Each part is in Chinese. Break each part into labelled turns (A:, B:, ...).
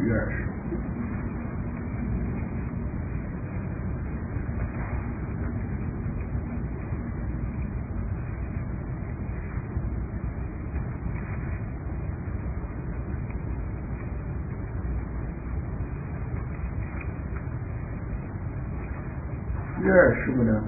A: 约珥书。约珥书呢，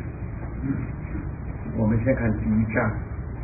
A: 我们先看第1章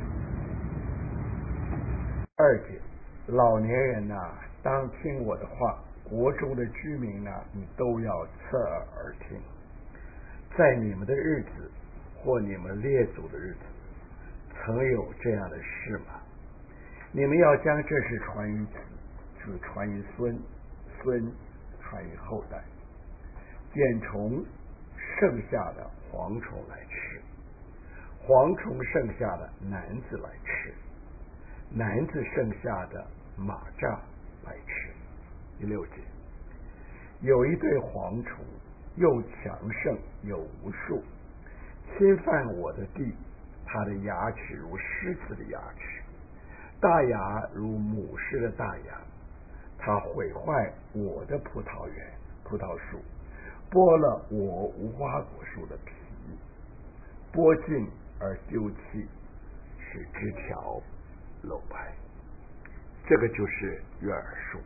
A: 2节，老年人呐，当听我的话，国中的居民呢，你都要侧耳而听。在你们的日子或你们列祖的日子，曾有这样的事吗？你们要将这事传于子，子传于孙，孙传于后代。茧虫剩下的蝗虫来吃，蝗虫剩下的男子来吃，男子剩下的马蚱来吃。第6节，有一对蝗虫，又强盛又无数，侵犯我的地，它的牙齿如狮子的牙齿，大牙如母狮的大牙，它毁坏我的葡萄园葡萄树，剥了我无花果树的皮，剥尽而丢弃，使枝条露白。这个就是约珥书。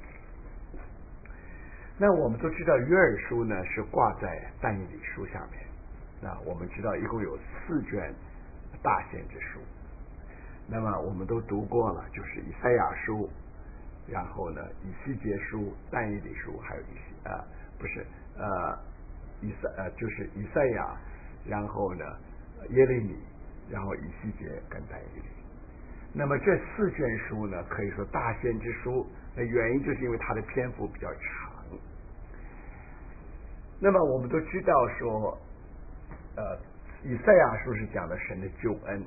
A: 那我们都知道约珥书呢是挂在但以理书下面。那我们知道一共有4卷大先知书。那么我们都读过了，就是以赛亚书，然后呢以西结书、但以理书，还有就是以赛亚，然后呢耶利米，然后以西结跟但以理。那么这4卷书呢，可以说大先知书，那原因就是因为它的篇幅比较长。那么我们都知道说，以赛亚书是讲的神的救恩，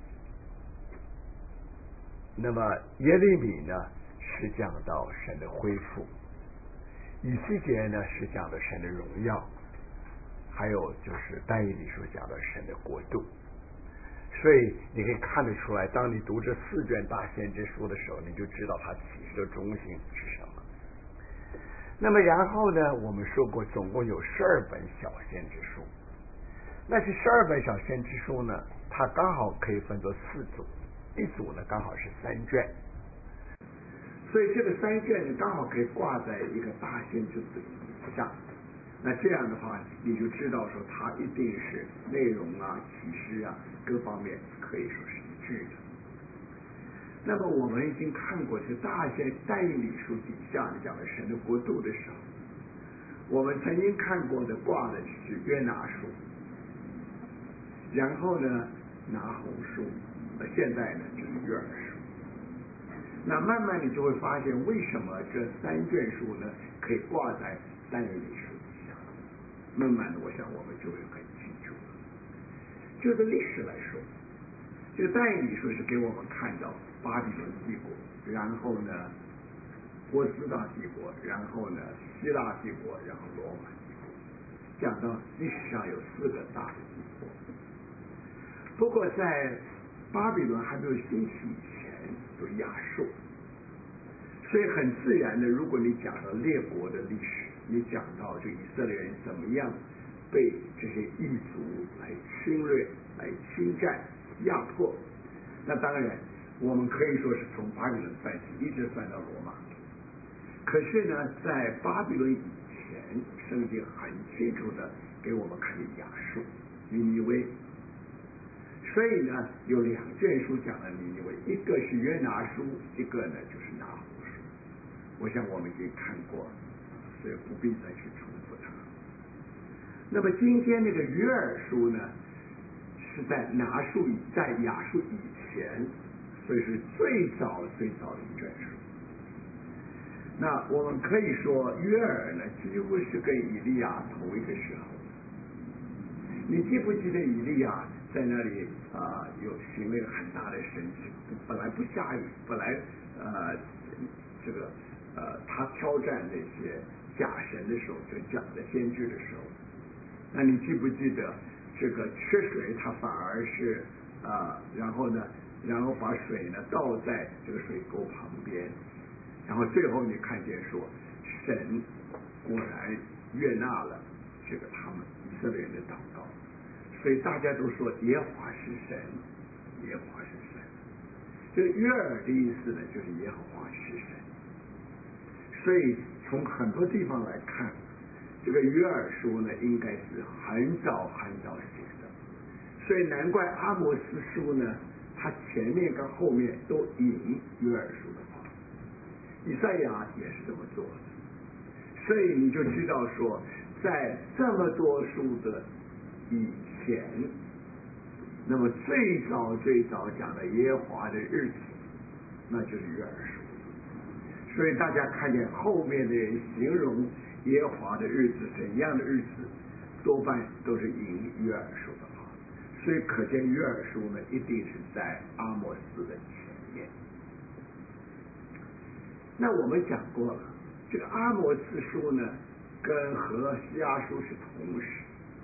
A: 那么耶利米呢是讲到神的恢复，以西结呢是讲的神的荣耀，还有就是但以理书讲的神的国度。所以你可以看得出来，当你读这4卷大先知书的时候，你就知道它启示的中心是什么。那么然后呢，我们说过总共有12本小先知书。那这12本小先知书呢，它刚好可以分作4组，一组呢刚好是3卷，所以这个3卷呢刚好可以挂在一个大先知书底下。那这样的话，你就知道说它一定是内容啊、启示啊各方面可以说是一致的。那么我们已经看过这大但以理书底下讲的神的国度的时候，我们曾经看过的挂的是约拿书，然后呢拿红书，现在呢就是约珥书。那慢慢你就会发现，为什么这3卷书呢可以挂在但以理书底下？慢慢的，我想我们就会很清楚了。就这历史来说，这个但以理书是给我们看到巴比伦帝国，然后呢波斯大帝国，然后呢希腊帝国，然后罗马帝国，讲到历史上有4个大的帝国。不过在巴比伦还没有兴起以前，就是亚述。所以很自然的，如果你讲到列国的历史，你讲到这以色列人怎么样被这些异族来侵略、来侵占、压迫，那当然我们可以说是从巴比伦算起，一直算到罗马。可是呢，在巴比伦以前，圣经很清楚的给我们看亚述、尼尼微。所以呢，有2卷书讲了尼尼微，一个是约拿书，一个呢就是拿胡书。我想我们已经看过，所以不必再去重复它。那么今天这个约珥书呢，是在亚述以前，所以是最早的一卷书。那我们可以说，约珥呢几乎是跟以利亚同一个时候。你记不记得以利亚在那里有行了一个很大的神迹？本来不下雨，本来他挑战那些假神的时候，就假的先知的时候，那你记不记得这个缺水，他反而是然后把水呢倒在这个水沟旁边， 然后最后你看见说，神果然悦纳了这个他们以色列人的祷告，所以大家都说耶和华是神，耶和华是神。这个约珥的意思呢，就是耶和华是神。所以从很多地方来看，这个约珥书呢，应该是很早很早写的。所以难怪阿摩斯书呢，它前面跟后面都引约珥书的话，以赛亚也是这么做的。所以你就知道说，在这么多书的以前，那么最早讲的耶和华的日子，那就是约珥书。所以大家看见后面的人形容耶和华的日子怎样的日子，多半都是引约珥书的话，所以可见约珥书呢，一定是在阿摩斯的前面。那我们讲过了，这个阿摩斯书呢，跟何西阿书是同时。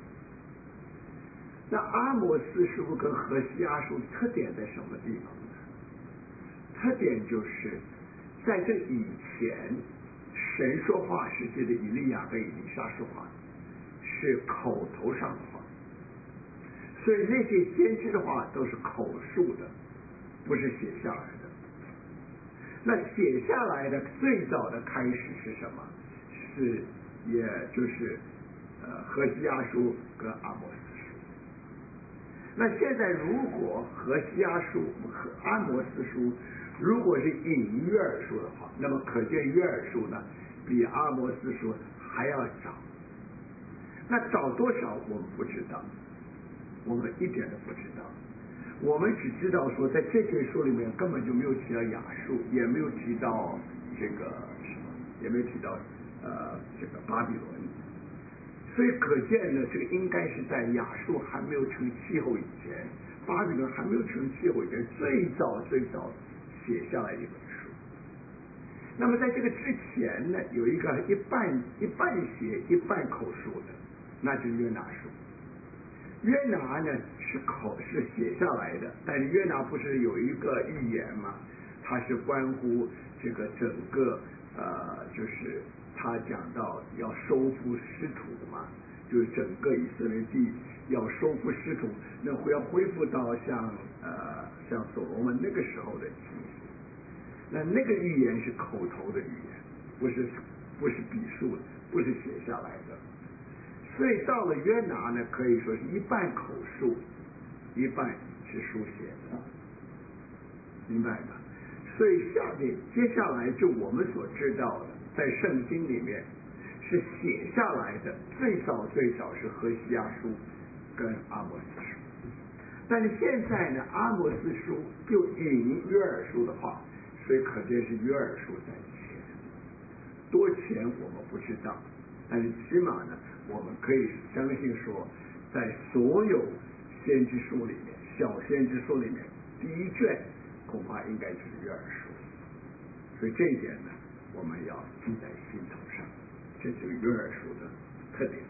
A: 那阿摩斯书跟何西阿书特点在什么地方呢？特点就是在这以前，神说话是借着以利亚跟以利沙说话，是口头上的话，所以那些先知的话都是口述的，不是写下来的。那写下来的最早的开始是什么？是也就是何西阿书跟阿摩斯书。那现在如果何西阿书和阿摩斯书如果是引约珥书的话，那么可见约珥书呢比阿摩斯书还要早。那早多少我们不知道，我们一点都不知道。我们只知道说，在这卷书里面根本就没有提到亚述，也没有提到这个什么，也没有提到这个巴比伦。所以可见呢，这个应该是在亚述还没有成气候以前，巴比伦还没有成气候以前，最早写下来一本书。那么在这个之前呢，有一个一半写一半口述的，那就是约拿书。约拿呢是写下来的，但是约拿不是有一个预言吗？它是关乎这个整个就是他讲到要收复失土嘛，就是整个以色列地要收复失土，那要恢复到像所罗门那个时候的情形。那个预言是口头的预言，不是笔述的，不是写下来的。所以到了约拿呢，可以说是一半口述，一半是书写的，明白吗？所以接下来就我们所知道的，在圣经里面是写下来的，最早是何西阿书跟阿摩斯书。但是现在呢，阿摩斯书就引约珥书的话，所以可见是约珥书在前，多前我们不知道，但是起码呢，我们可以相信说，在所有先知书里面，小先知书里面，第一卷恐怕应该是约珥书，所以这一点呢，我们要记在心头上，这就是约珥书的特点。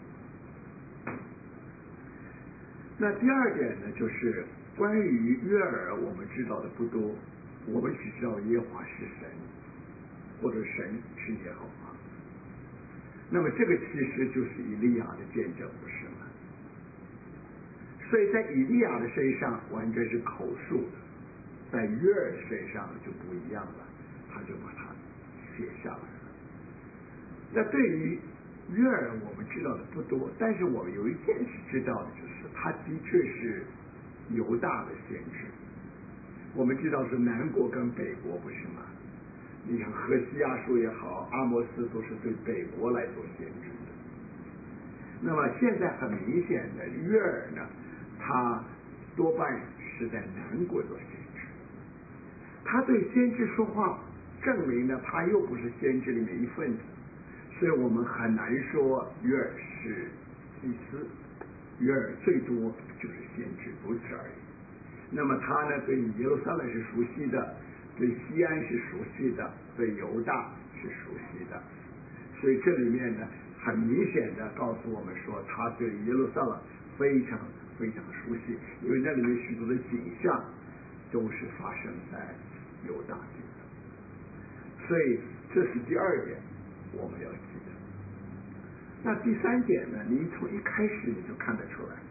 A: 那第二点呢，就是关于约珥，我们知道的不多，我们只知道耶和华是神，或者神是耶和华。那么这个其实就是以利亚的见证，不是吗？所以在以利亚的身上完全是口述的，在约珥身上就不一样了，他就把它写下来了。那对于约珥我们知道的不多，但是我们有一件事知道的，就是他的确是犹大的先知。我们知道是南国跟北国，不是吗？你看何西阿书也好，阿摩斯都是对北国来做先知的。那么现在很明显的，约珥呢，他多半是在南国做先知。他对先知说话，证明呢他又不是先知里面一份子，所以我们很难说约珥是祭司，约珥最多就是先知，如此而已。那么他呢，对耶路撒冷是熟悉的，对西安是熟悉的，对犹大是熟悉的，所以这里面呢，很明显的告诉我们说，他对耶路撒冷非常非常熟悉，因为那里面许多的景象都是发生在犹大地的，所以
B: 这是第二点，我们要记得。那第三点呢？你从一开始你就看得出来，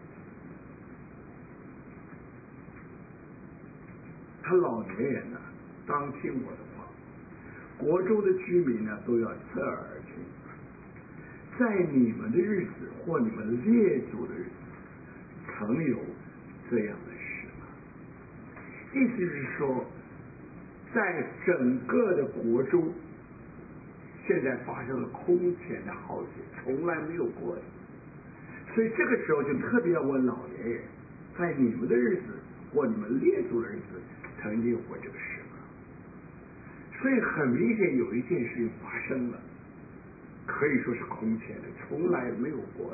B: 他老年人呢，当听我的话，国中的居民呢，都要侧耳而听。在你们的日子或你们列祖的日子，曾有这样的事吗？意思是说，在整个的国中，现在发生了空前的浩劫，从来没有过的。所以这个时候就特别要问老年人，在你们的日子或你们列祖的日子，曾经有过这个事吗？所以很明显有一件事情发生了，可以说是空前的，从来没有过的。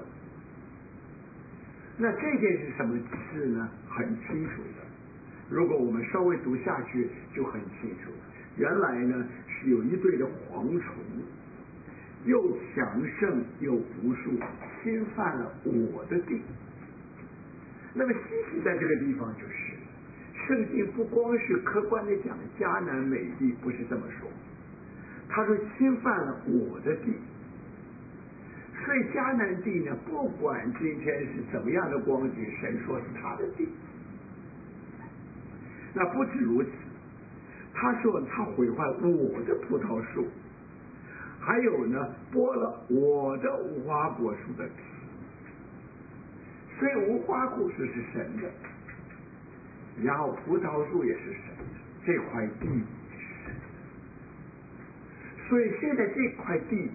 B: 那这件是什么事呢？很清楚的，如果我们稍微读下去就很清楚。原来呢是有一对的蝗虫，又强盛又无数，侵犯了我的地。那么稀奇在这个地方就是，圣经不光是客观的讲迦南美地，不是这么说，他说侵犯了我的地。所以迦南地呢，不管今天是怎么样的光景，神说是他的地。那不止如此，他说他毁坏我的葡萄树，还有呢剥了我的无花果树的皮。所以无花果树是神的，然后葡萄树也是神的，这块地也是神的。所以现在这块地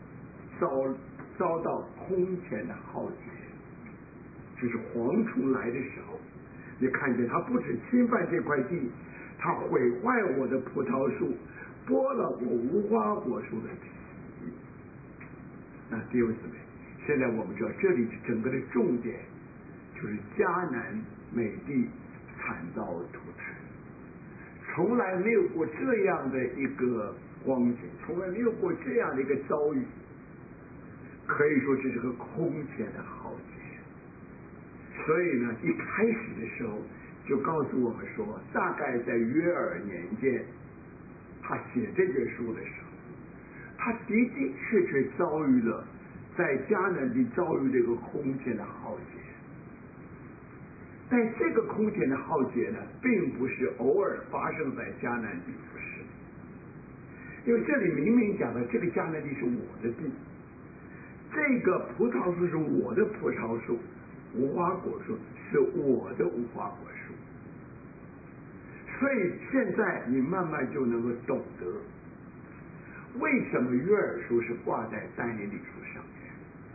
B: 遭到空前的浩劫，就是蝗虫来的时候，你看见他不止侵犯这块地，他毁坏我的葡萄树，剥了我无花果树的皮。那弟兄姊妹，现在我们知道这里整个的重点就是迦南美地惨遭涂炭，从来没有过这样的一个光景，从来没有过这样的一个遭遇，可以说这是个空前的浩劫。所以呢，一开始的时候就告诉我们说，大概在约珥年间，他写这卷书的时候，他的的确确遭遇了在迦南地遭遇这个空前的浩劫。但这个空前的浩劫呢，并不是偶尔发生在迦南地，不是，因为这里明明讲的这个迦南地是我的地，这个葡萄树是我的葡萄树，无花果树是我的无花果树。所以现在你慢慢就能够懂得，为什么约珥书是挂在但以理书上面。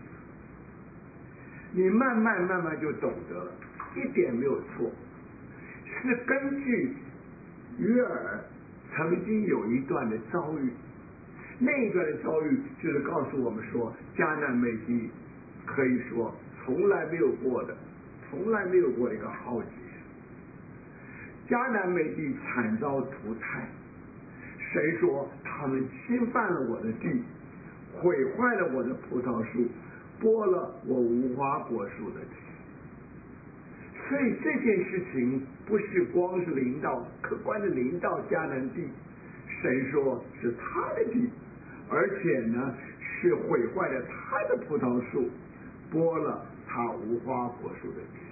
B: 你慢慢就懂得了，一点没有错，是根据约珥曾经有一段的遭遇，那一段的遭遇就是告诉我们说，迦南美地可以说从来没有过的一个浩劫。迦南美地惨遭涂炭，谁说他们侵犯了我的地，毁坏了我的葡萄树，剥了我无花果树的皮。所以这件事情不是光是临到客观的临到迦南地，神说是他的地，而且呢是毁坏了他的葡萄树，剥了他无花果树的皮。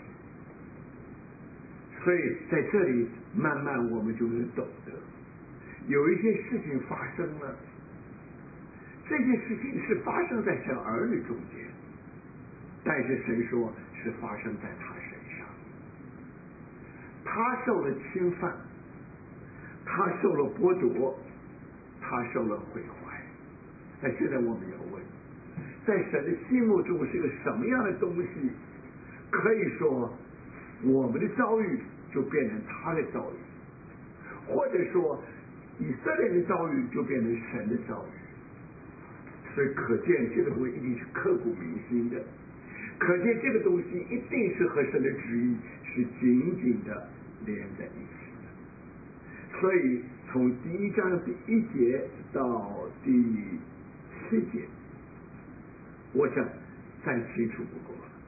B: 所以在这里慢慢我们就能懂得，有一些事情发生了，这些事情是发生在神儿女中间，但是神说是发生在他身上，他受了侵犯，他受了剥夺，他受了毁坏。那现在我们要问，在神的心目中是个什么样的东西，可以说我们的遭遇就变成他的遭遇，或者说以色列的遭遇就变成神的遭遇。所以可见这个东西一定是刻骨铭心的，可见这个东西一定是和神的旨意是紧紧的连在一起的。所以从第1章第1节到第7节，我想再清楚不过了。